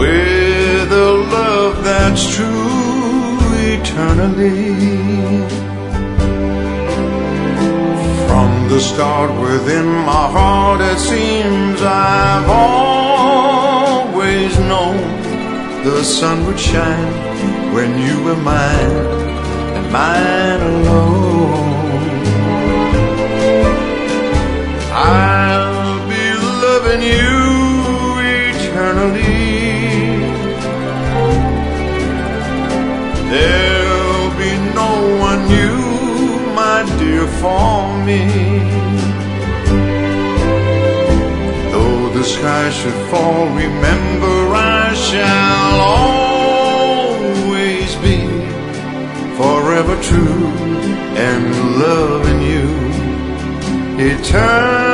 with a love that's true eternally. From the start within my heart, it seems I've always known the sun would shine when you were mine, and mine alone. I'll be loving you eternally. There'll be no one new, my dear, for me. Though the sky should fall, remember I shall always be forever true and loving you eternally.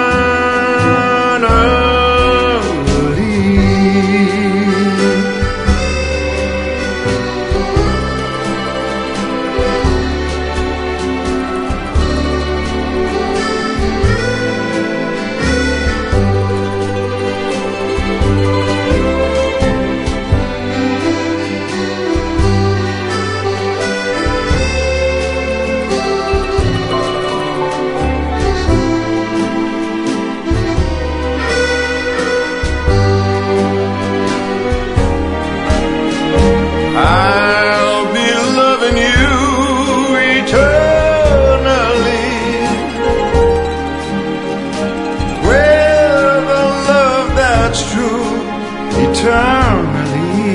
I'll be loving you eternally, with a love that's true eternally.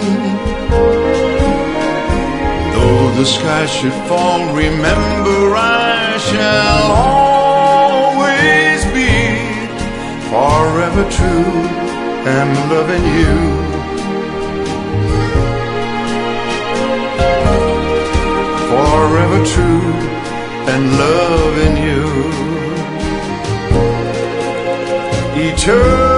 Though the sky should fall, remember I shall always be forever true and loving you. Forever true and loving you eternally.